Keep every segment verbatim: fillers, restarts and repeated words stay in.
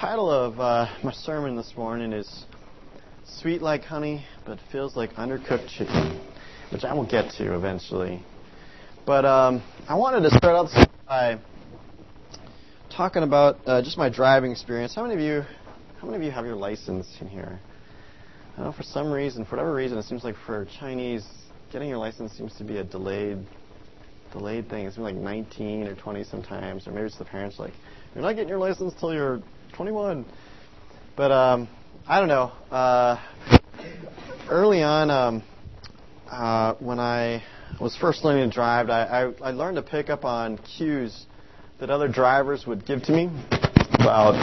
title of uh, my sermon this morning is Sweet Like Honey, but Feels Like Undercooked Chicken, which I will get to eventually. But um, I wanted to start out by talking about uh, just my driving experience. How many of you, how many of you have your license in here? I know for some reason, for whatever reason, it seems like for Chinese, getting your license seems to be a delayed, delayed thing. It seems like nineteen or twenty sometimes, or maybe it's the parents like, you're not getting your license till you're twenty-one. But um, I don't know. Uh, early on, um, uh, when I was first learning to drive, I, I, I learned to pick up on cues that other drivers would give to me about,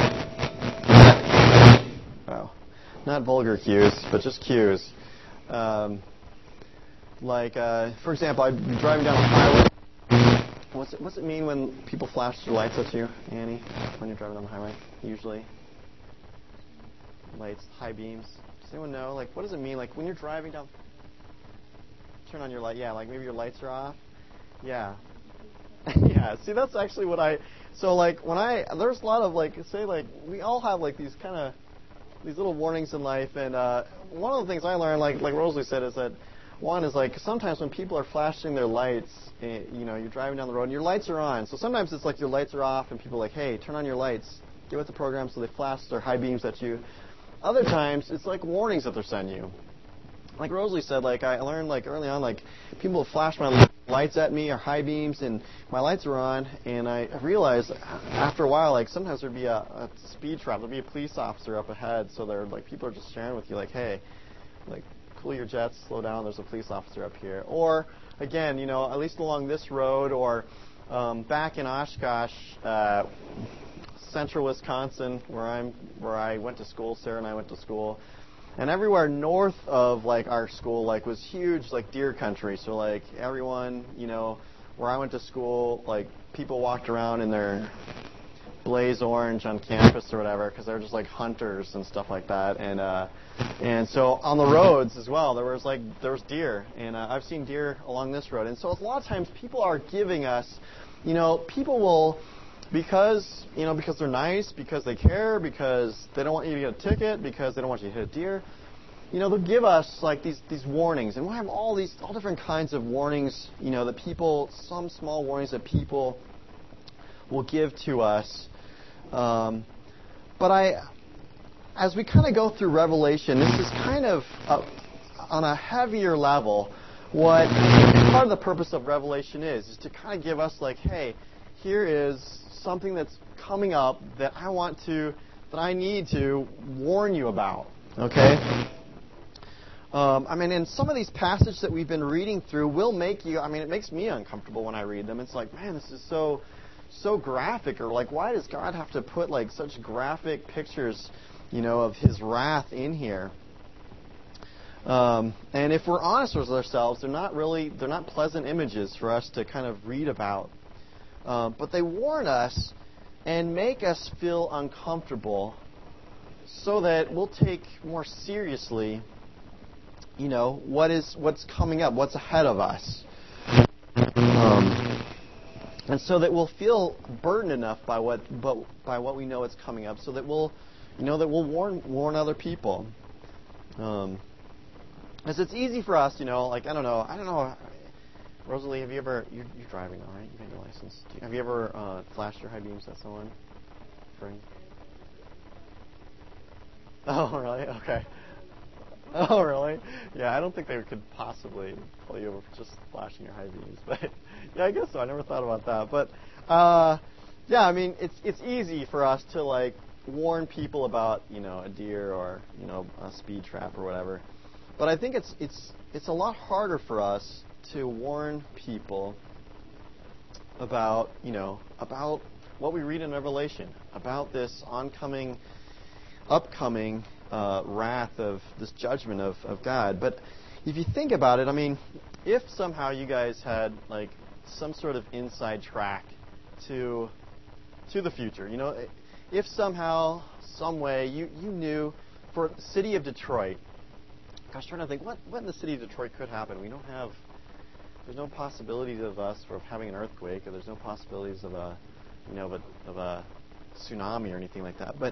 well, not vulgar cues, but just cues. Um, like, uh, for example, I'd be driving down the highway. What's it, what's it mean when people flash their lights at you, Annie, when you're driving on the highway, usually? Lights, high beams. Does anyone know? Like, what does it mean? Like, when you're driving down, turn on your light. Yeah, like maybe your lights are off. Yeah. Yeah, see, that's actually what I, so, like, when I, there's a lot of, like, say, like, we all have, like, these kind of, these little warnings in life, and uh, one of the things I learned, like, like Rosalie said, is that one is, like, sometimes when people are flashing their lights, eh, you know, you're driving down the road and your lights are on. So sometimes it's like your lights are off and people are like, hey, turn on your lights. Get with the program, so they flash their high beams at you. Other times, it's like warnings that they're sending you. Like Rosalie said, like, I learned, like, early on, like, people will flash my lights at me or high beams and my lights are on, and I realized after a while, like, sometimes there'd be a, a speed trap. There'd be a police officer up ahead, so they're, like, people are just sharing with you, like, hey, like, cool your jets, slow down, there's a police officer up here. Or, again, you know, at least along this road, or um, back in Oshkosh, uh, central Wisconsin, where I'm, where I went to school, Sarah and I went to school, and everywhere north of, like, our school, like, was huge, like, deer country. So, like, everyone, you know, where I went to school, like, people walked around in their blaze orange on campus or whatever, because they're just like hunters and stuff like that, and uh, and so on the roads as well, there was like there was deer, and uh, I've seen deer along this road, and so a lot of times people are giving us, you know, people will, because you know because they're nice, because they care, because they don't want you to get a ticket, because they don't want you to hit a deer, you know, they'll give us like these these warnings, and we'll have all these all different kinds of warnings, you know, that people, some small warnings that people will give to us. Um, but I, as we kind of go through Revelation, this is kind of a, on a heavier level. What part of the purpose of Revelation is is to kind of give us like, hey, here is something that's coming up that I want to, that I need to warn you about. Okay. Um, I mean, and some of these passages that we've been reading through will make you. I mean, it makes me uncomfortable when I read them. It's like, man, this is so. so graphic, or like, why does God have to put like such graphic pictures, you know, of His wrath in here? Um, and if we're honest with ourselves, they're not really, they're not pleasant images for us to kind of read about. Um, but they warn us and make us feel uncomfortable, so that we'll take more seriously, you know, what is what's coming up, what's ahead of us. Um, And so that we'll feel burdened enough by what, but by what we know is coming up, so that we'll, you know, that we'll warn warn other people. Um, as it's easy for us, you know, like I don't know, I don't know, Rosalie, have you ever? You're, you're driving, all right? You got your license. Do you, have you ever uh, flashed your high beams at someone? Spring? Oh, really? Okay. Oh, really? Yeah, I don't think they could possibly pull you over for just flashing your high beams. But, yeah, I guess so. I never thought about that. But, uh, yeah, I mean, it's it's easy for us to, like, warn people about, you know, a deer or, you know, a speed trap or whatever. But I think it's it's it's a lot harder for us to warn people about, you know, about what we read in Revelation, about this oncoming, upcoming Uh, wrath of this judgment of, of God. But if you think about it, I mean, if somehow you guys had like some sort of inside track to to the future, you know, if somehow, some way you, you knew for the city of Detroit, I was trying to think what what in the city of Detroit could happen. We don't have, there's no possibilities of us for having an earthquake, or there's no possibilities of a, you know, of a, of a tsunami or anything like that. But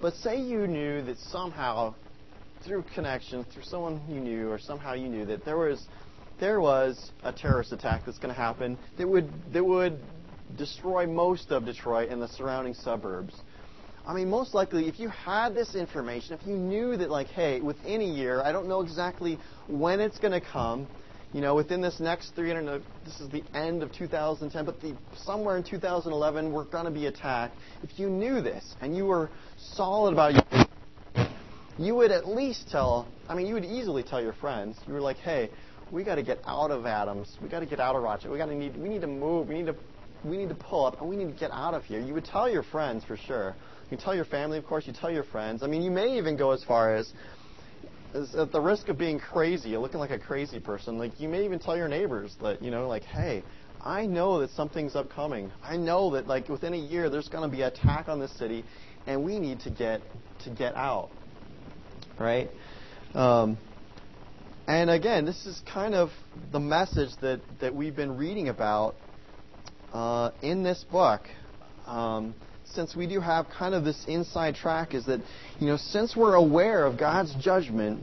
But say you knew that somehow, through connections, through someone you knew, or somehow you knew that there was there was a terrorist attack that's going to happen that would that would destroy most of Detroit and the surrounding suburbs. I mean, most likely, if you had this information, if you knew that, like, hey, within a year, I don't know exactly when it's going to come, you know, within this next three hundred, this is the end of two thousand ten, but the, somewhere in two thousand eleven, we're going to be attacked. If you knew this and you were solid about it, you would at least tell, I mean, you would easily tell your friends. You were like, hey, we got to get out of Adams. We got to get out of Rochester. We got to need, we need to move. We need to, we need to pull up, and we need to get out of here. You would tell your friends for sure. You tell your family, of course. You tell your friends. I mean, you may even go as far as, as at the risk of being crazy, you're looking like a crazy person. Like, you may even tell your neighbors that, you know, like, hey, I know that something's upcoming. I know that, like, within a year there's going to be an attack on this city, and we need to get to get out, right? Um, and again, this is kind of the message that that we've been reading about uh, in this book. Um, Since we do have kind of this inside track, is that, you know, since we're aware of God's judgment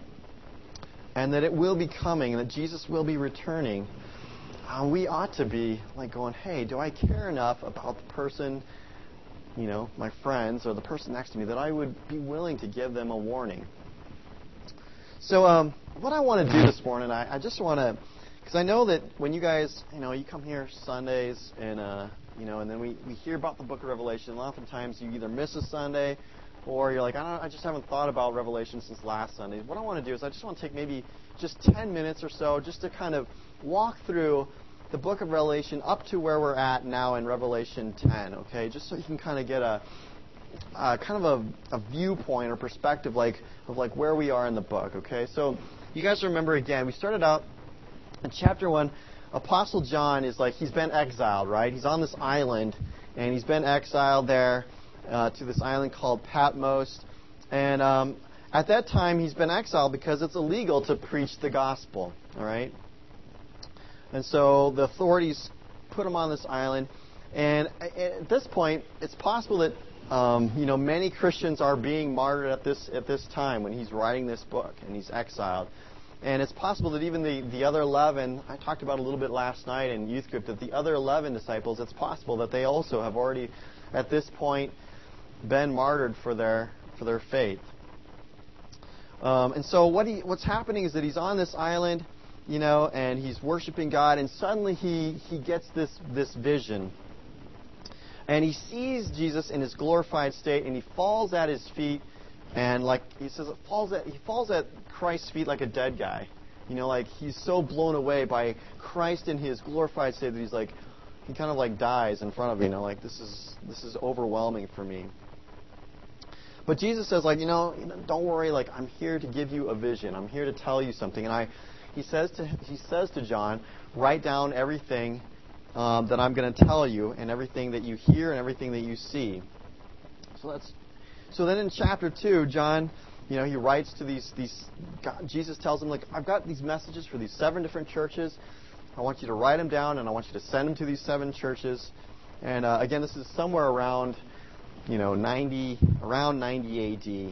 and that it will be coming and that Jesus will be returning, uh, we ought to be like going, hey, do I care enough about the person, you know, my friends or the person next to me that I would be willing to give them a warning? So um, what I want to do this morning, I, I just want to, because I know that when you guys, you know, you come here Sundays and, uh, you know, and then we, we hear about the book of Revelation. And oftentimes you either miss a Sunday or you're like, I, don't, I just haven't thought about Revelation since last Sunday. What I want to do is I just want to take maybe just ten minutes or so just to kind of walk through the book of Revelation up to where we're at now in Revelation ten, okay? Just so you can kind of get a uh, kind of a, a viewpoint or perspective like of like where we are in the book, okay? So you guys remember, again, we started out in chapter one. Apostle John is like, he's been exiled, right? He's on this island, and he's been exiled there uh, to this island called Patmos. And um, at that time, he's been exiled because it's illegal to preach the gospel, all right? And so the authorities put him on this island. And at this point, it's possible that um, you know, many Christians are being martyred at this at this time when he's writing this book and he's exiled. And it's possible that even the, the other eleven, I talked about a little bit last night in youth group, that the other eleven disciples, it's possible that they also have already, at this point, been martyred for their for their faith. Um, and so what he, what's happening is that he's on this island, you know, and he's worshiping God, and suddenly he, he gets this, this vision. And he sees Jesus in his glorified state, and he falls at his feet. And like he says, it falls at, he falls at Christ's feet like a dead guy. You know, like he's so blown away by Christ in his glorified state that he's like, he kind of like dies in front of you. You know, like this is this is overwhelming for me. But Jesus says, like, you know, don't worry. Like, I'm here to give you a vision. I'm here to tell you something. And I, he says to he says to John, write down everything um, that I'm going to tell you, and everything that you hear, and everything that you see. So that's. So then in chapter two, John, you know, he writes to these, these God, Jesus tells him, like, I've got these messages for these seven different churches. I want you to write them down, and I want you to send them to these seven churches. And uh, again, this is somewhere around, you know, ninety, around ninety A D.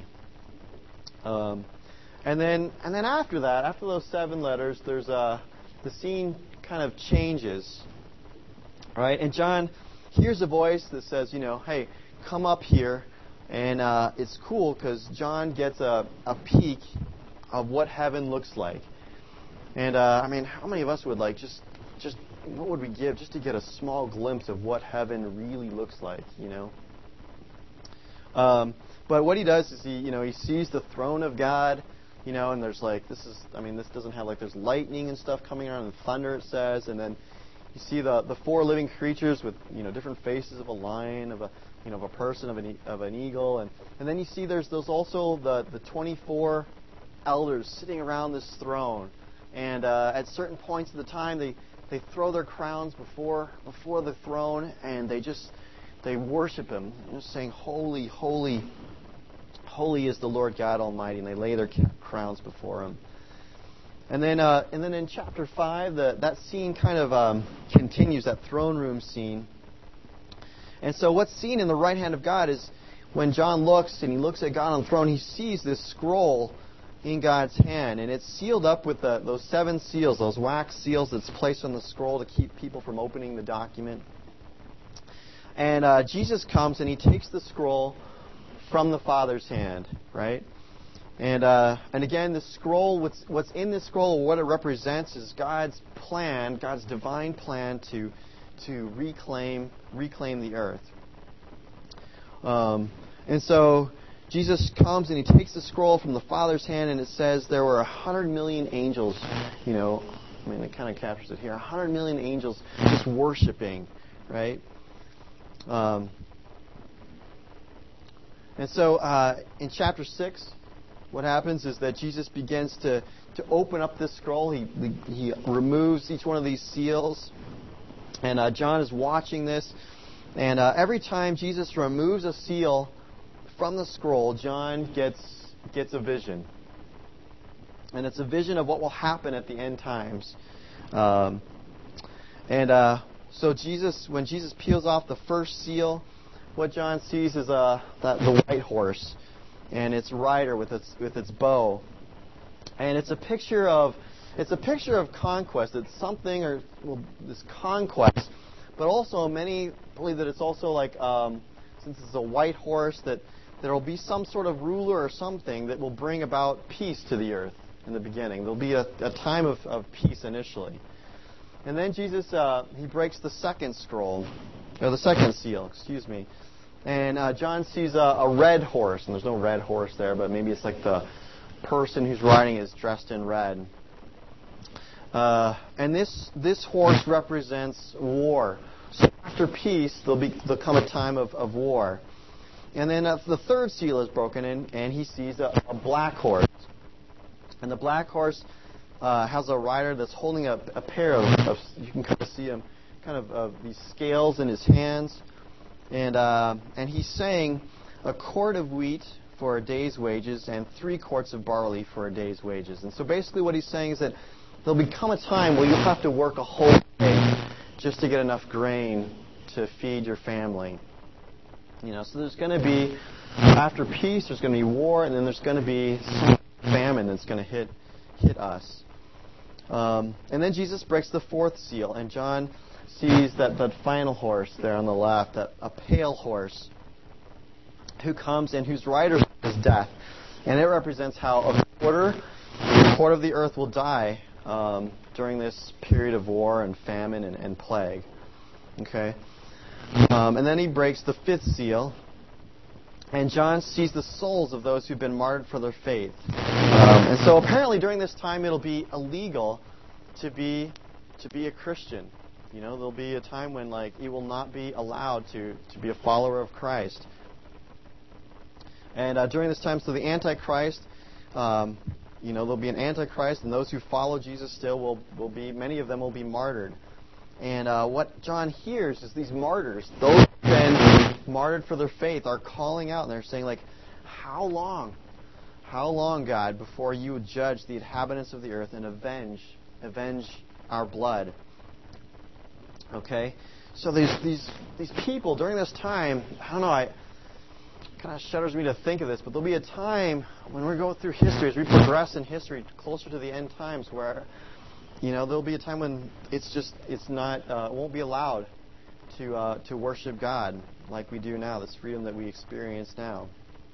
Um, and then, and then after that, after those seven letters, there's uh, the scene kind of changes, right? And John hears a voice that says, you know, hey, come up here. And uh, it's cool because John gets a, a peek of what heaven looks like. And, uh, I mean, how many of us would like just, just, what would we give just to get a small glimpse of what heaven really looks like, you know? Um, but what he does is he, you know, he sees the throne of God, you know, and there's like, this is, I mean, this doesn't have like, there's lightning and stuff coming around and thunder, it says, and then you see the, the four living creatures with, you know, different faces of a lion, of a, you know, of a person, of an of an eagle, and, and then you see there's those also the, the twenty-four elders sitting around this throne, and uh, at certain points of the time they, they throw their crowns before before the throne, and they just they worship him, just saying, "Holy, holy, holy is the Lord God Almighty," and they lay their crowns before him. And then, uh, and then in chapter five, the, that scene kind of um, continues, that throne room scene. And so what's seen in the right hand of God is when John looks and he looks at God on the throne, he sees this scroll in God's hand, and it's sealed up with the, those seven seals, those wax seals that's placed on the scroll to keep people from opening the document. And uh, Jesus comes and he takes the scroll from the Father's hand, right? And uh, and again, the scroll, what's what's in this scroll, what it represents is God's plan, God's divine plan to to reclaim reclaim the earth. Um, and so Jesus comes and he takes the scroll from the Father's hand, and it says there were a hundred million angels. You know, I mean, it kind of captures it here. A hundred million angels just worshiping, right? Um, and so uh, in chapter six, what happens is that Jesus begins to, to open up this scroll. He he removes each one of these seals, and uh, John is watching this. And uh, every time Jesus removes a seal from the scroll, John gets gets a vision, and it's a vision of what will happen at the end times. Um, and uh, so Jesus, when Jesus peels off the first seal, what John sees is uh, that, the white horse and its rider with its with its bow, and it's a picture of it's a picture of conquest. It's something or well, this conquest, but also many believe that it's also like um, since it's a white horse that there will be some sort of ruler or something that will bring about peace to the earth in the beginning. There'll be a, a time of, of peace initially. And then Jesus, uh, he breaks the second scroll, or the second seal, excuse me. And uh, John sees a, a red horse, and there's no red horse there, but maybe it's like the person who's riding is dressed in red. Uh, and this this horse represents war. So after peace, there'll, be, there'll come a time of, of war. And then uh, the third seal is broken in, and he sees a, a black horse. And the black horse uh, has a rider that's holding a, a pair of, of, you can kind of see him, kind of uh, these scales in his hands. And uh, and he's saying, a quart of wheat for a day's wages and three quarts of barley for a day's wages. And so basically what he's saying is that there'll become a time where you'll have to work a whole day just to get enough grain to feed your family. You know, so there's going to be, after peace, there's going to be war, and then there's going to be some famine that's going to hit hit us. Um, and then Jesus breaks the fourth seal, and John sees that, that final horse there on the left, that a pale horse, who comes and whose rider is death. And it represents how a quarter, a quarter of the earth will die um, during this period of war and famine and, and plague. Okay? Um, and then he breaks the fifth seal, and John sees the souls of those who've been martyred for their faith. Um, and so apparently during this time it'll be illegal to be to be a Christian. You know, there'll be a time when like you will not be allowed to, to be a follower of Christ. And uh, during this time, so the Antichrist, um, you know, there'll be an Antichrist, and those who follow Jesus still will will be many of them will be martyred. And uh, what John hears is these martyrs, those who've been martyred for their faith, are calling out, and they're saying, like, how long, how long, God, before you would judge the inhabitants of the earth and avenge, avenge our blood? Okay? So these these these people, during this time, I don't know, I kind of shudders me to think of this, but there'll be a time when we go through history, as we progress in history closer to the end times, where you know, there'll be a time when it's just, it's not, uh, it won't be allowed to uh, to worship God like we do now, this freedom that we experience now.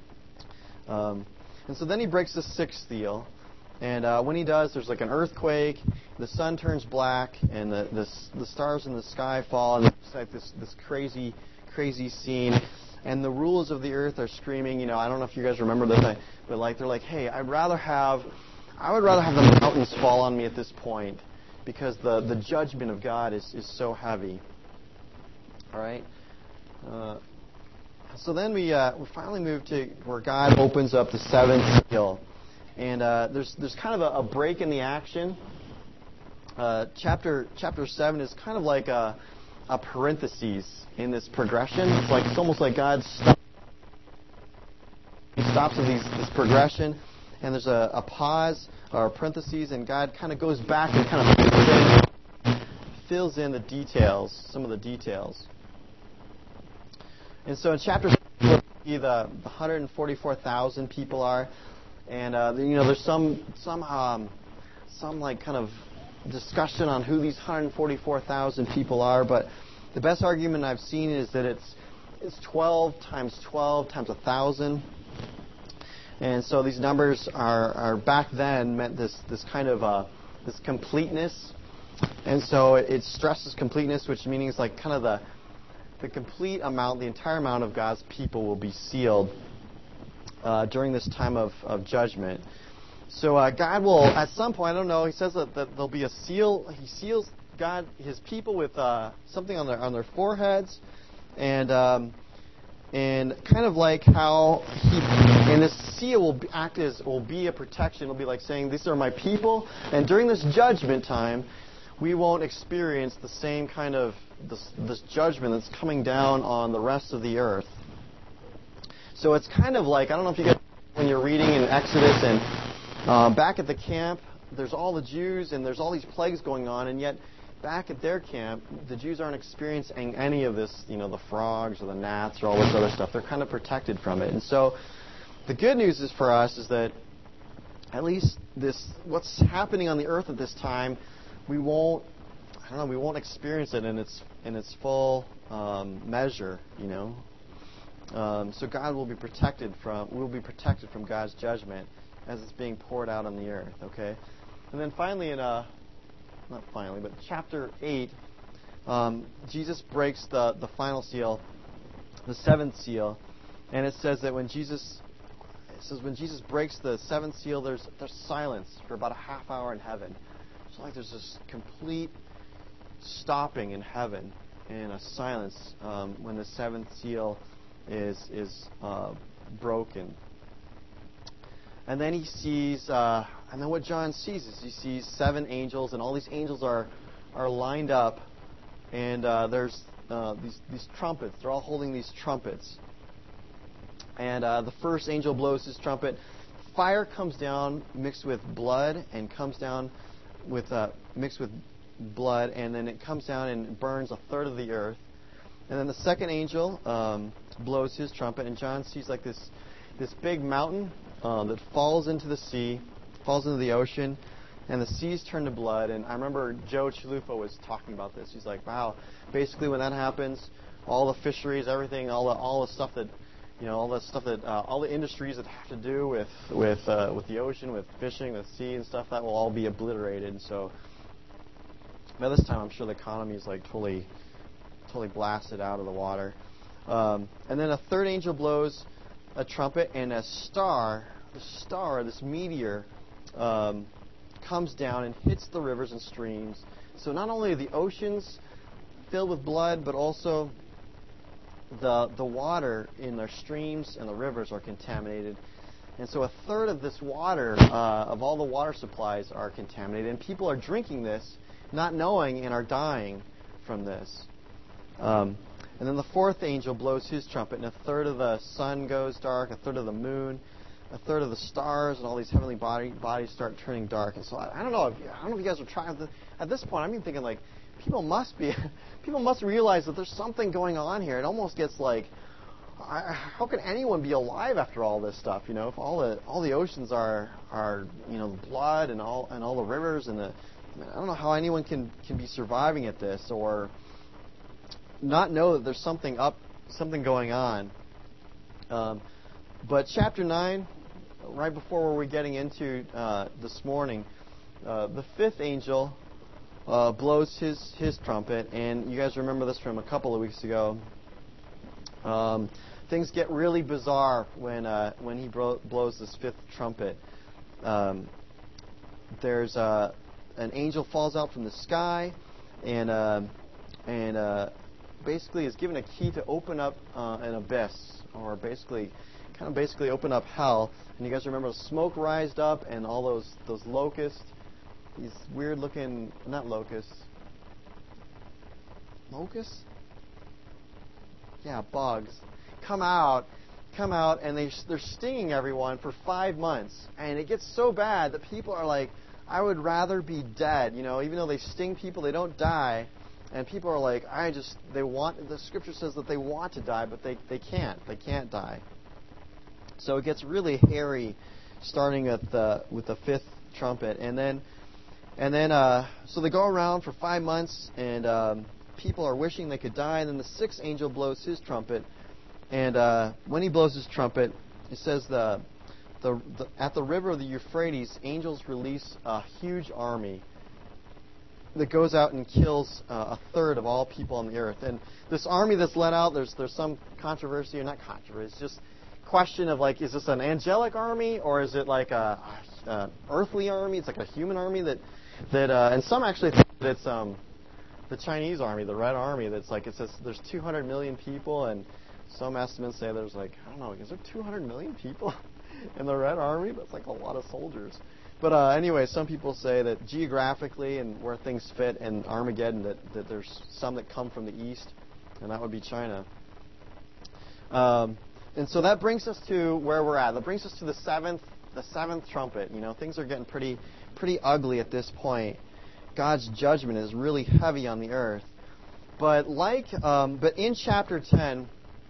Um, and so then he breaks the sixth seal, and uh, when he does, there's like an earthquake, the sun turns black, and the the, the stars in the sky fall, and it's like this, this crazy, crazy scene. And the rulers of the earth are screaming, you know, I don't know if you guys remember this, but like they're like, hey, I'd rather have... I would rather have the mountains fall on me at this point because the, the judgment of God is, is so heavy. All right? Uh, so then we uh, we finally move to where God opens up the seventh seal. And uh, there's there's kind of a, a break in the action. Uh, chapter chapter seven is kind of like a, a parenthesis in this progression. It's like it's almost like God stops, he stops at these, this progression. And there's a, a pause or a parentheses, and God kind of goes back and kind of fills in, fills in the details, some of the details. And so in chapter the, the one hundred forty-four thousand people are. And, uh, you know, there's some, some, um, some like kind of discussion on who these one hundred forty-four thousand people are. But the best argument I've seen is that it's, it's twelve times twelve times one thousand. And so these numbers are, are back then meant this, this kind of, uh, this completeness. And so it, it stresses completeness, which means like kind of the, the complete amount, the entire amount of God's people will be sealed Uh, during this time of, of judgment. So uh, God will, at some point, I don't know, he says that, that there'll be a seal. He seals God, his people with uh, something on their on their foreheads, and um, and kind of like how he, and this seal will be, act as will be a protection. It'll be like saying, "These are my people," and during this judgment time, we won't experience the same kind of this, this judgment that's coming down on the rest of the earth. So it's kind of like, I don't know if you guys, when you're reading in Exodus and uh, back at the camp, there's all the Jews and there's all these plagues going on, and yet back at their camp, the Jews aren't experiencing any of this, you know, the frogs or the gnats or all this other stuff. They're kind of protected from it. And so the good news is for us is that at least this, what's happening on the earth at this time, we won't, I don't know, we won't experience it in its in its full um, measure, you know. Um, so God will be protected from, we'll be protected from God's judgment as it's being poured out on the earth, okay? And then finally in, uh, not finally, but chapter eight, um, Jesus breaks the, the final seal, the seventh seal, and it says that when Jesus, it says when Jesus breaks the seventh seal, there's, there's silence for about a half hour in heaven. It's like there's this complete stopping in heaven and a silence um, when the seventh seal is is uh, broken. And then he sees, uh, and then what John sees is he sees seven angels, and all these angels are are lined up, and uh, there's uh, these these trumpets. They're all holding these trumpets. And uh, the first angel blows his trumpet. Fire comes down mixed with blood, and comes down with uh, mixed with blood, and then it comes down and burns a third of the earth. And then the second angel um, blows his trumpet, and John sees like this this big mountain uh, that falls into the sea, falls into the ocean, and the seas turn to blood. And I remember Joe Chalupa was talking about this. He's like, wow, basically when that happens, all the fisheries, everything, all the all the stuff that, you know, all the stuff that, uh, all the industries that have to do with with uh, with the ocean, with fishing, with sea and stuff, that will all be obliterated. And so by this time, I'm sure the economy is like totally. totally blasted out of the water. Um, and then a third angel blows a trumpet, and a star, the star, this meteor, um, comes down and hits the rivers and streams. So not only are the oceans filled with blood, but also the the water in their streams and the rivers are contaminated. And so a third of this water, uh, of all the water supplies, are contaminated. And people are drinking this, not knowing, and are dying from this. Um, and then the fourth angel blows his trumpet, and a third of the sun goes dark, a third of the moon, a third of the stars, and all these heavenly body, bodies start turning dark. And so I, I don't know if I don't know if you guys are trying. To, at this point, I'm even thinking like people must be, people must realize that there's something going on here. It almost gets like, I, how can anyone be alive after all this stuff? You know, if all the all the oceans are are you know blood and all and all the rivers and the, I don't know how anyone can can be surviving at this or not know that there's something up, something going on. Um, but chapter nine, right before where we're getting into uh, this morning, uh, the fifth angel uh, blows his, his trumpet, and you guys remember this from a couple of weeks ago. Um, things get really bizarre when uh, when he bro- blows this fifth trumpet. Um, there's uh, an angel falls out from the sky, and uh, and uh, basically is given a key to open up uh, an abyss, or basically, kind of basically open up hell. And you guys remember the smoke rised up, and all those those locusts, these weird looking, not locusts, locusts? Yeah, bugs, come out, come out, and they they're stinging everyone for five months, and it gets so bad that people are like, I would rather be dead. You know, even though they sting people, they don't die. And people are like, I just, they want, the scripture says that they want to die, but they, they can't. They can't die. So it gets really hairy starting at the, with the fifth trumpet. And then, and then uh, so they go around for five months, and um, people are wishing they could die. And then the sixth angel blows his trumpet. And uh, when he blows his trumpet, it says the, the, the at the river of the Euphrates, angels release a huge army that goes out and kills uh, a third of all people on the earth. And this army that's let out, there's there's some controversy, or not controversy, it's just question of like, is this an angelic army or is it like a, a earthly army? It's like a human army that that uh, and some actually think that it's um, the Chinese army, the Red Army. That's like, it says there's two hundred million people, and some estimates say there's like, I don't know, is there two hundred million people in the Red Army? That's like a lot of soldiers. But uh, anyway, some people say that geographically and where things fit in Armageddon, that, that there's some that come from the east, and that would be China. Um, and so that brings us to where we're at. That brings us to the seventh, the seventh trumpet. You know, things are getting pretty, pretty ugly at this point. God's judgment is really heavy on the earth. But like, um, but in chapter ten,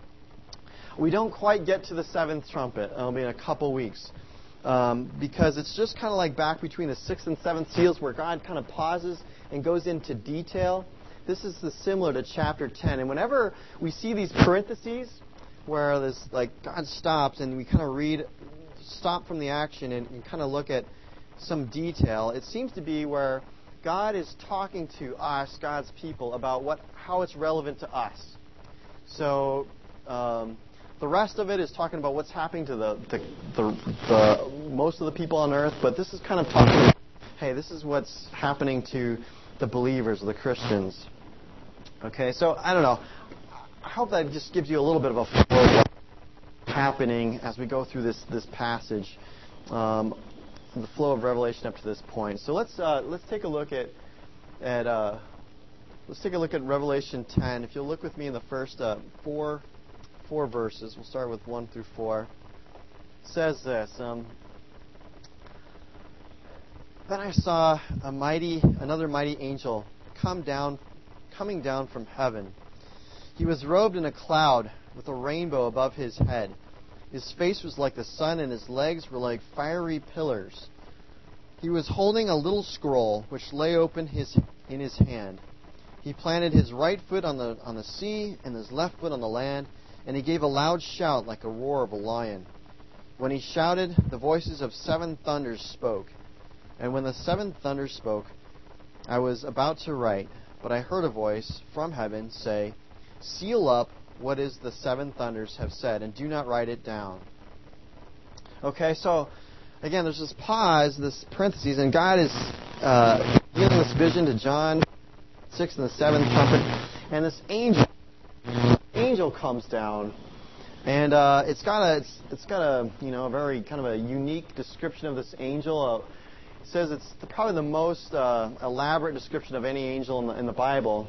we don't quite get to the seventh trumpet. It'll be in a couple weeks. Um, because it's just kind of like back between the sixth and seventh seals where God kind of pauses and goes into detail. This is the, similar to chapter ten. And whenever we see these parentheses where this, like, God stops and we kind of read, stop from the action and, and kind of look at some detail, it seems to be where God is talking to us, God's people, about what how it's relevant to us. So um, the rest of it is talking about what's happening to the, the, the, the most of the people on earth, but this is kind of talking about, hey, this is what's happening to the believers, the Christians. Okay, so I don't know. I hope that just gives you a little bit of a flow of what's happening as we go through this this passage, um, the flow of Revelation up to this point. So let's uh, let's take a look at at uh, let's take a look at Revelation ten. If you'll look with me in the first uh, four. Four verses. We'll start with one through four. It says this. Um, then I saw a mighty, another mighty angel come down, coming down from heaven. He was robed in a cloud with a rainbow above his head. His face was like the sun, and his legs were like fiery pillars. He was holding a little scroll, which lay open his in his hand. He planted his right foot on the on the sea, and his left foot on the land. And he gave a loud shout like a roar of a lion. When he shouted, the voices of seven thunders spoke. And when the seven thunders spoke, I was about to write, but I heard a voice from heaven say, "Seal up what is the seven thunders have said, and do not write it down." Okay, so again, there's this pause, this parentheses, and God is uh, giving this vision to John, sixth and the seventh trumpet, and this angel. angel comes down, and uh, it's got a it's, it's got a you know a very kind of a unique description of this angel. Uh, it says it's the, probably the most uh, elaborate description of any angel in the, in the Bible.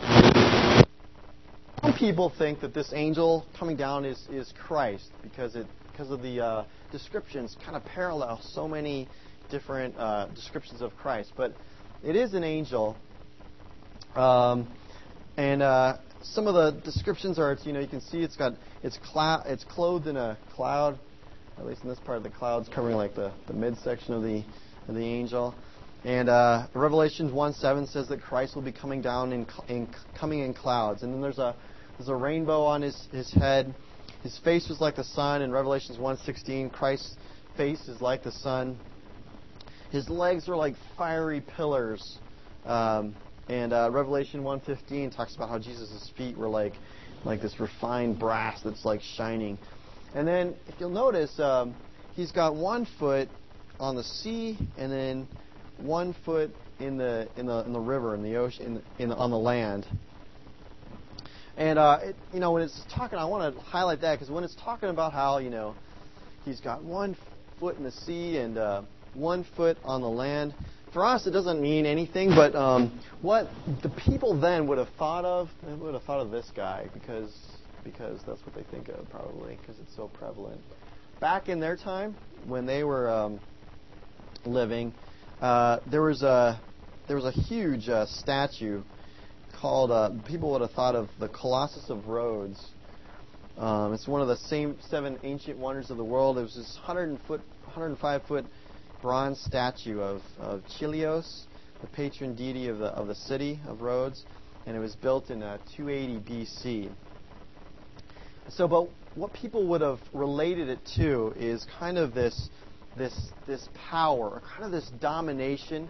Some people think that this angel coming down is, is Christ because it because of the uh, descriptions kind of parallel so many different uh, descriptions of Christ, but it is an angel, um, and. Uh, Some of the descriptions are, you know, you can see it's got it's cloud, it's clothed in a cloud. At least in this part of the clouds, covering like the, the midsection of the of the angel. And uh, Revelation one seven says that Christ will be coming down in, in coming in clouds. And then there's a there's a rainbow on his, his head. His face was like the sun. In Revelation one sixteen, Christ's face is like the sun. His legs are like fiery pillars. Um, And uh, Revelation one fifteen talks about how Jesus' feet were like like this refined brass that's like shining. And then, if you'll notice, um, he's got one foot on the sea, and then one foot in the in the in the river, in the ocean, in, the, in the, on the land. And uh, it, you know, when it's talking, I want to highlight that because when it's talking about how you know he's got one foot in the sea and uh, one foot on the land. For us, it doesn't mean anything, but um, what the people then would have thought of, they would have thought of this guy because because that's what they think of probably because it's so prevalent. Back in their time, when they were um, living, uh, there was a there was a huge uh, statue called, uh, people would have thought of the Colossus of Rhodes. Um, it's one of the same seven ancient wonders of the world. It was this one hundred foot, one hundred five foot bronze statue of, of Chilios, the patron deity of the of the city of Rhodes, and it was built in uh, two eighty B C. So, but what people would have related it to is kind of this this this power, or kind of this domination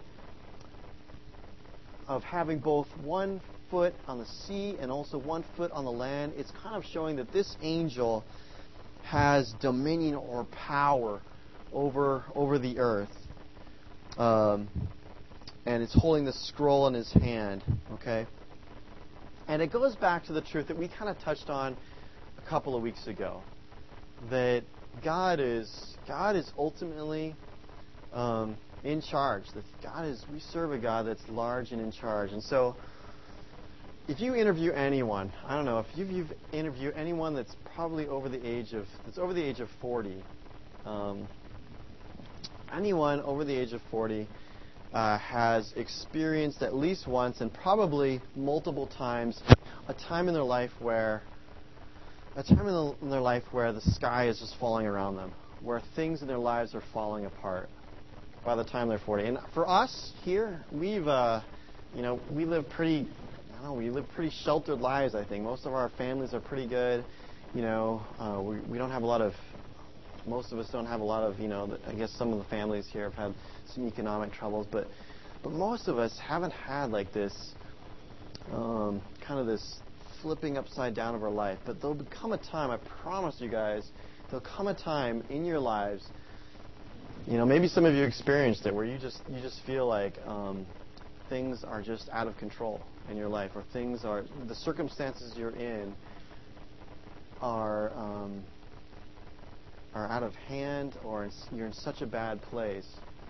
of having both one foot on the sea and also one foot on the land. It's kind of showing that this angel has dominion or power over over the earth. Um, and it's holding this scroll in his hand, okay? And it goes back to the truth that we kind of touched on a couple of weeks ago, that God is God is ultimately um, in charge. That God is we serve a God that's large and in charge. And so, if you interview anyone, I don't know if you've, you've interviewed anyone that's probably over the age of that's over the age of forty, um, anyone over the age of forty uh, has experienced at least once and probably multiple times a time in their life where a time in, the, in their life where the sky is just falling around them, where things in their lives are falling apart by the time they're forty. And for us here, we've uh, you know we live pretty. I don't know, we live pretty sheltered lives, I think. Most of our families are pretty good. You know, uh, we, we don't have a lot of, most of us don't have a lot of, you know, the, I guess some of the families here have had some economic troubles, but but most of us haven't had like this, um, kind of this flipping upside down of our life. But there'll become a time, I promise you guys, there'll come a time in your lives, you know, maybe some of you experienced it, where you just you just feel like um, things are just out of control in your life, or things are, the circumstances you're in are um, are out of hand, or you're in such a bad place.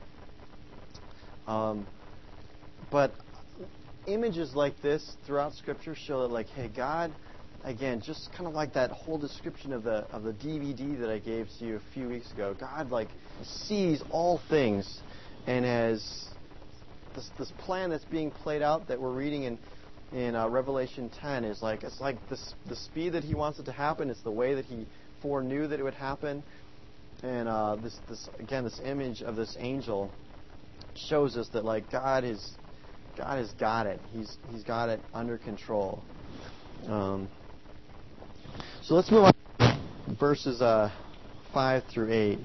Um, but images like this throughout Scripture show that, like, hey, God, again, just kind of like that whole description of the of the D V D that I gave to you a few weeks ago. God, like, sees all things and has This, this plan that's being played out that we're reading in in uh, Revelation ten is like it's like this, the speed that He wants it to happen. It's the way that He foreknew that it would happen. And uh, this this again this image of this angel shows us that like God is God has got it. He's He's got it under control. Um, so let's move on to verses uh, five through eight.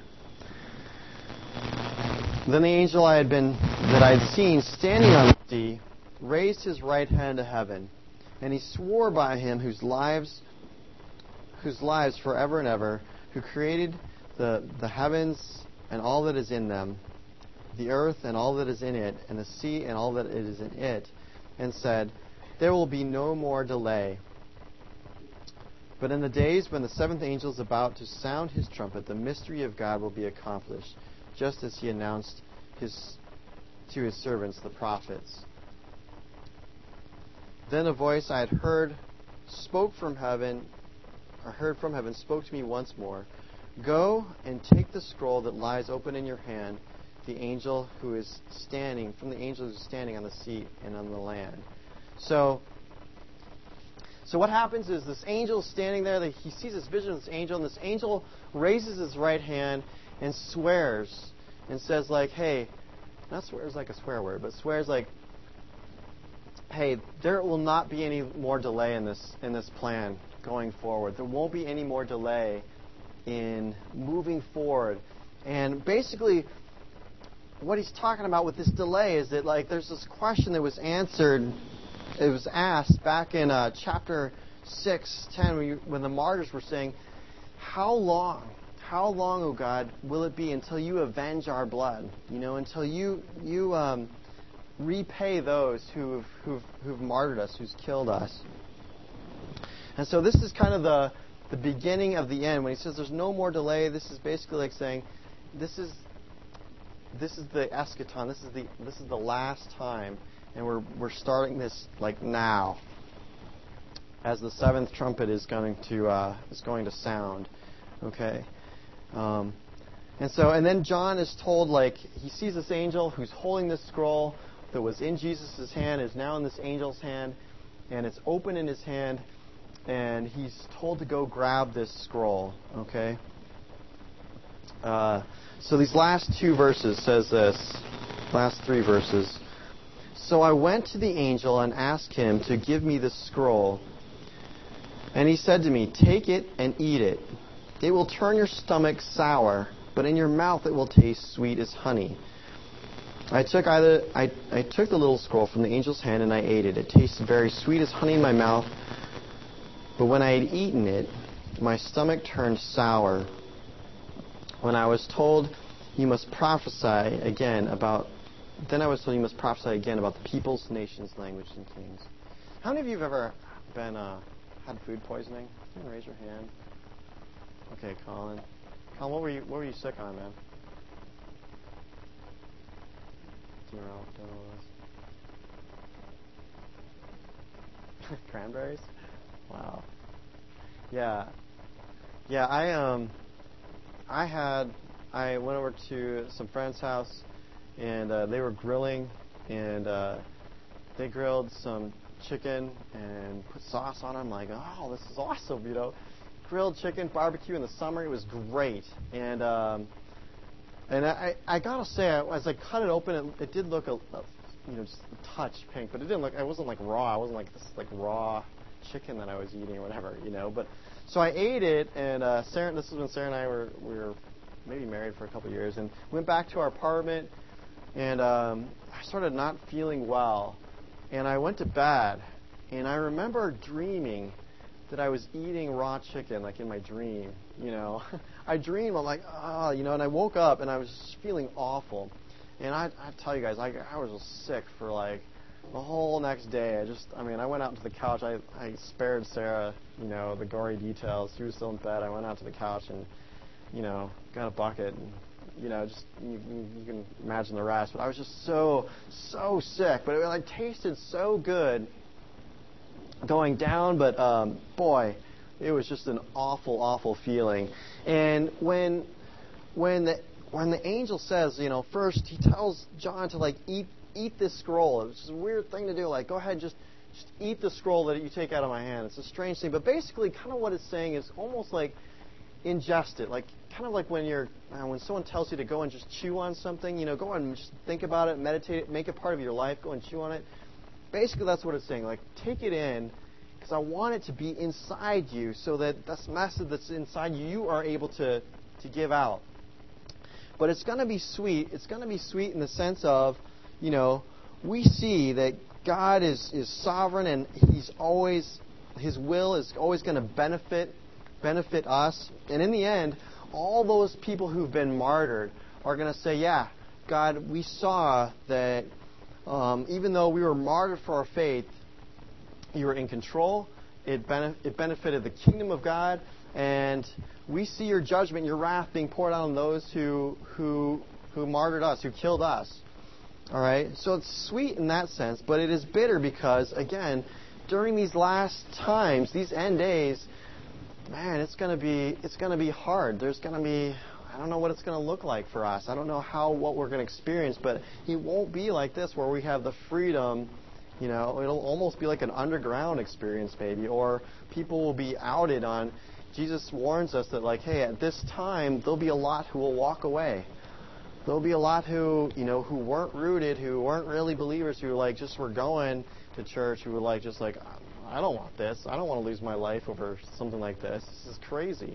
Then the angel I had been that I had seen standing on the sea raised his right hand to heaven, and he swore by Him whose lives, whose lives forever and ever, who created the the heavens and all that is in them, the earth and all that is in it, and the sea and all that it is in it, and said, "There will be no more delay. But in the days when the seventh angel is about to sound his trumpet, the mystery of God will be accomplished, just as He announced his to His servants, the prophets." Then a voice I had heard spoke from heaven, or heard from heaven, spoke to me once more. "Go and take the scroll that lies open in your hand, the angel who is standing, from the angel who is standing on the sea and on the land." So, so what happens is this angel is standing there. That he sees this vision of this angel, and this angel raises his right hand and swears and says, like, hey, not swears like a swear word, but swears like, hey, there will not be any more delay in this in this plan going forward. There won't be any more delay in moving forward. And basically, what he's talking about with this delay is that, like, there's this question that was answered, it was asked back in uh, chapter six, ten, when, you, when the martyrs were saying, how long, how long, O God, will it be until you avenge our blood? You know, until you you um, repay those who've, who've who've martyred us, who's killed us. And so this is kind of the the beginning of the end. When he says there's no more delay, this is basically like saying, this is this is the eschaton. This is the this is the last time, and we're we're starting this like now, as the seventh trumpet is going to uh, is going to sound. Okay. Um, and so, and then John is told, like, he sees this angel who's holding this scroll that was in Jesus' hand, is now in this angel's hand, and it's open in his hand, and he's told to go grab this scroll. Okay. Uh, so these last two verses says this. Last three verses. So I went to the angel and asked him to give me the scroll. And he said to me, "Take it and eat it. It will turn your stomach sour, but in your mouth it will taste sweet as honey." I took either I, I took the little scroll from the angel's hand and I ate it. It tasted very sweet as honey in my mouth. But when I had eaten it, my stomach turned sour. When I was told, "You must prophesy again about," then I was told, "You must prophesy again about the peoples, nations, language, and kings." How many of you have ever been uh, had food poisoning? Can you raise your hand? Okay, Colin. Colin, what were you what were you sick on, man? Do you know, don't know what it was? Cranberries? Wow. Yeah. Yeah, I um I had I went over to some friend's house and uh, they were grilling and uh, they grilled some chicken and put sauce on it. I'm like, "Oh, this is awesome," you know. Grilled chicken, barbecue in the summer, it was great. And um And I, I gotta say, as I cut it open, it, it did look a, a, you know, just a touch pink, but it didn't look. It wasn't like raw. It wasn't like this like raw chicken that I was eating or whatever, you know. But so I ate it, and uh, Sarah. This is when Sarah and I were we were maybe married for a couple of years, and went back to our apartment, and um, I started not feeling well, and I went to bed, and I remember dreaming that I was eating raw chicken, like in my dream, you know. I dreamed, I'm like, ah, you know, and I woke up and I was just feeling awful. And I, I tell you guys, I, I was just sick for like the whole next day. I just, I mean, I went out to the couch. I, I spared Sarah, you know, the gory details. She was still in bed. I went out to the couch and, you know, got a bucket and, you know, just, you, you can imagine the rest. But I was just so, so sick. But it like tasted so good going down, but um, boy, it was just an awful, awful feeling. And when when the when the angel says, you know, first he tells John to like eat eat this scroll. It's just a weird thing to do. Like, go ahead, just just eat the scroll that you take out of my hand. It's a strange thing, but basically, kind of what it's saying is almost like ingest it, like kind of like when you're uh, when someone tells you to go and just chew on something. You know, go and just think about it, meditate it, make it part of your life. Go and chew on it. Basically, that's what it's saying. Like, take it in, because I want it to be inside you so that this message that's inside you, you are able to, to give out. But it's going to be sweet. It's going to be sweet in the sense of, you know, we see that God is, is sovereign and He's always, His will is always going to benefit, benefit us. And in the end, all those people who've been martyred are going to say, yeah, God, we saw that Um, even though we were martyred for our faith, you were in control. It, benef- it benefited the kingdom of God, and we see your judgment, your wrath being poured out on those who who who martyred us, who killed us. All right, so it's sweet in that sense, but it is bitter because, again, during these last times, these end days, man, it's gonna be it's gonna be hard. There's gonna be I don't know what it's going to look like for us. I don't know how what we're going to experience, but it won't be like this where we have the freedom. You know, it'll almost be like an underground experience maybe, or people will be outed on. Jesus warns us that, like, hey, at this time there'll be a lot who will walk away. There'll be a lot who, you know, who weren't rooted, who weren't really believers, who like just were going to church, who were like just like, I don't want this. I don't want to lose my life over something like this. This is crazy.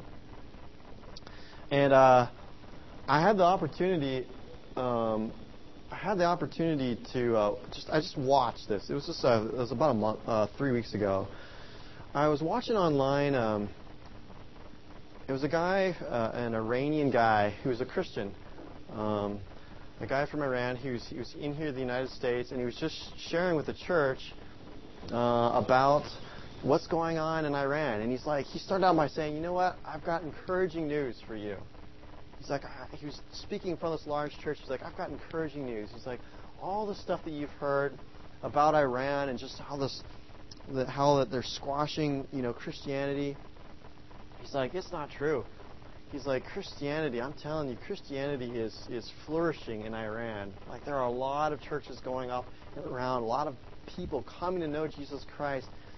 And uh, I had the opportunity. Um, I had the opportunity to uh, just. I just watched this. It was just. Uh, it was about a month, uh, three weeks ago. I was watching online. Um, it was a guy, uh, an Iranian guy, who was a Christian. Um, a guy from Iran. He was. He was in here in the United States, and he was just sharing with the church uh, about what's going on in Iran. And he's like, he started out by saying, you know what, I've got encouraging news for you. He's like, he was speaking in front of this large church. He's like, I've got encouraging news. He's like, all the stuff that you've heard about Iran and just how this, that how that they're squashing, you know, Christianity. He's like, it's not true. He's like, Christianity, I'm telling you, Christianity is, is flourishing in Iran. Like, there are a lot of churches going up and around, a lot of people coming to know Jesus Christ.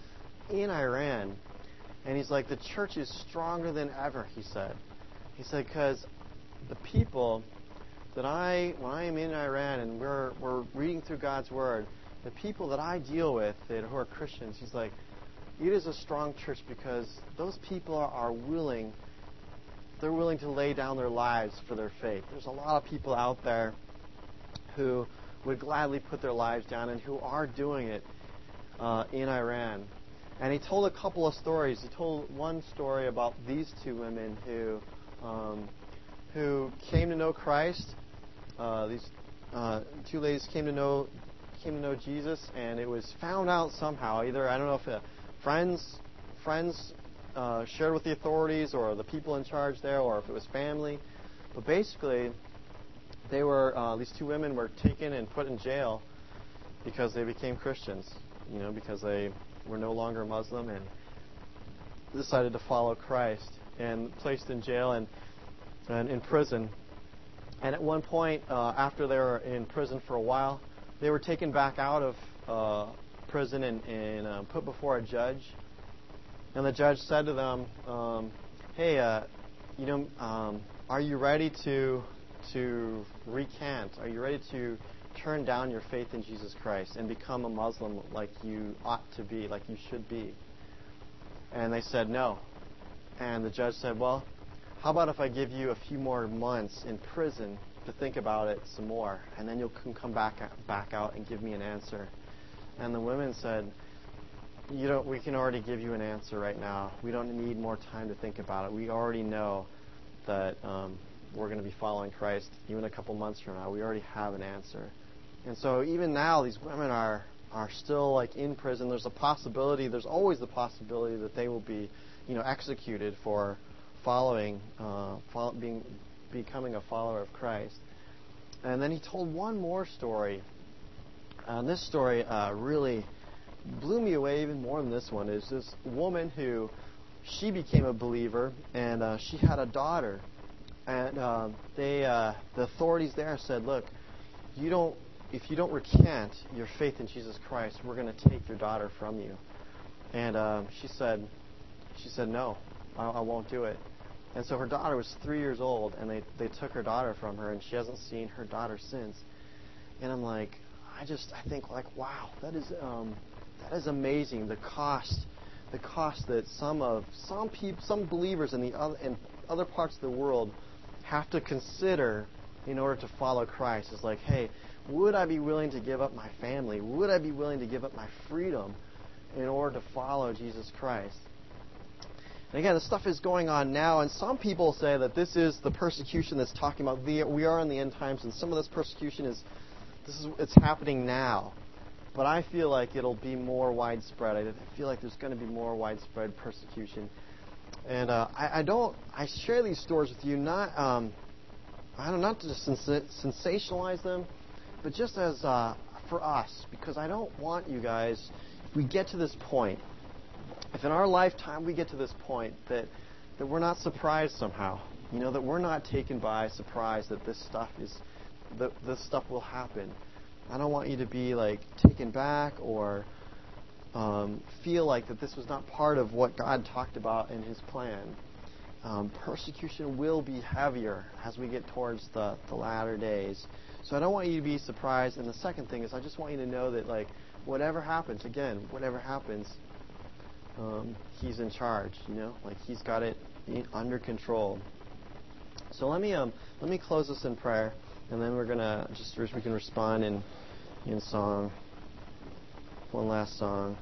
in Iran. And he's like, the church is stronger than ever, he said. He said, because the people that I, when I am in Iran and we're we're reading through God's Word, the people that I deal with that who are Christians, he's like, it is a strong church because those people are, are willing, they're willing to lay down their lives for their faith. There's a lot of people out there who would gladly put their lives down and who are doing it uh, in Iran. And he told a couple of stories. He told one story about these two women who um, who came to know Christ. Uh, these uh, two ladies came to know came to know Jesus, and it was found out somehow. Either I don't know if uh, friends friends uh, shared with the authorities or the people in charge there, or if it was family. But basically, they were uh, these two women were taken and put in jail because they became Christians. You know, because they were no longer Muslim and decided to follow Christ, and placed in jail and, and in prison. And at one point, uh, after they were in prison for a while, they were taken back out of uh, prison and, and uh, put before a judge. And the judge said to them, um, "Hey, uh, you know, um, are you ready to to recant? Are you ready to turn down your faith in Jesus Christ and become a Muslim like you ought to be, like you should be?" And they said no. And the judge said, "Well, how about if I give you a few more months in prison to think about it some more, and then you can come back back out and give me an answer?" And the women said, "You don't. We can already give you an answer right now. We don't need more time to think about it. We already know that um, we're going to be following Christ even a couple months from now. We already have an answer." And so even now, these women are are still like in prison. There's a possibility. There's always the possibility that they will be, you know, executed for following, uh, follow, being, becoming a follower of Christ. And then he told one more story. And this story uh, really blew me away even more than this one. Is this woman who she became a believer, and uh, she had a daughter, and uh, they uh, the authorities there said, "Look, you don't." If you don't recant your faith in Jesus Christ, we're going to take your daughter from you. And uh, she said, she said, "No, I, I won't do it." And so her daughter was three years old, and they, they took her daughter from her, and she hasn't seen her daughter since. And I'm like, I just, I think like, wow, that is, um, that is amazing. The cost, the cost that some of some people, some believers in the other in other parts of the world have to consider in order to follow Christ. Is like, hey, would I be willing to give up my family? Would I be willing to give up my freedom in order to follow Jesus Christ? And again, this stuff is going on now, and some people say that this is the persecution that's talking about. The, we are in the end times, and some of this persecution is, this is it's happening now. But I feel like it'll be more widespread. I feel like there's going to be more widespread persecution. And uh, I, I don't. I share these stories with you not, um, I don't not to just sens- sensationalize them, but just as uh, for us, because I don't want you guys, if we get to this point, if in our lifetime we get to this point, that that we're not surprised somehow, you know, that we're not taken by surprise that this stuff is, that this stuff will happen. I don't want you to be like taken back or um, feel like that this was not part of what God talked about in His plan. Um, persecution will be heavier as we get towards the, the latter days. So I don't want you to be surprised. And the second thing is I just want you to know that, like, whatever happens, again, whatever happens, um, He's in charge, you know? Like, He's got it under control. So let me um, let me close this in prayer, and then we're going to just, we can respond in, in song. One last song.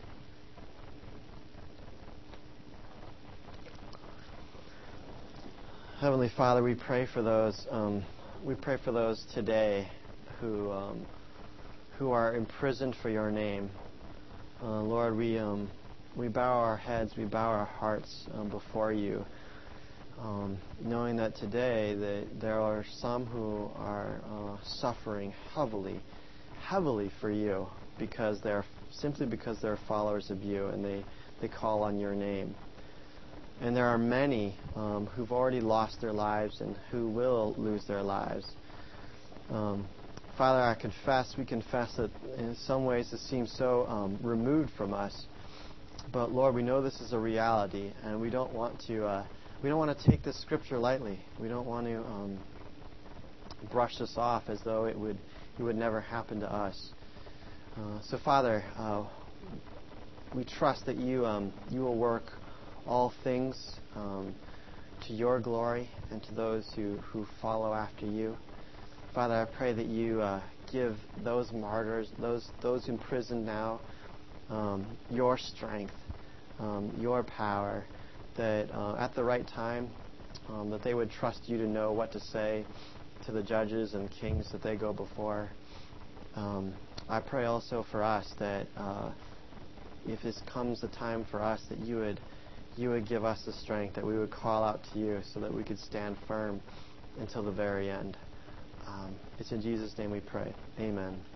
Heavenly Father, we pray for those. Um, we pray for those today who um, who are imprisoned for Your name. Uh, Lord, we um, we bow our heads, we bow our hearts um, before You, um, knowing that today that there are some who are uh, suffering heavily, heavily for You, because they're simply because they're followers of You and they, they call on Your name. And there are many um, who've already lost their lives and who will lose their lives. Um, Father, I confess, we confess that in some ways it seems so um, removed from us. But Lord, we know this is a reality, and we don't want to uh, we don't want to take this scripture lightly. We don't want to um, brush this off as though it would it would never happen to us. Uh, so, Father, uh, we trust that you um, you will work all things um, to your glory and to those who, who follow after you. Father, I pray that you uh, give those martyrs, those those imprisoned now, um, your strength, um, your power, that uh, at the right time, um, that they would trust you to know what to say to the judges and kings that they go before. Um, I pray also for us that uh, if this comes the time for us, that you would you would give us the strength, that we would call out to you so that we could stand firm until the very end. Um, it's in Jesus' name we pray. Amen.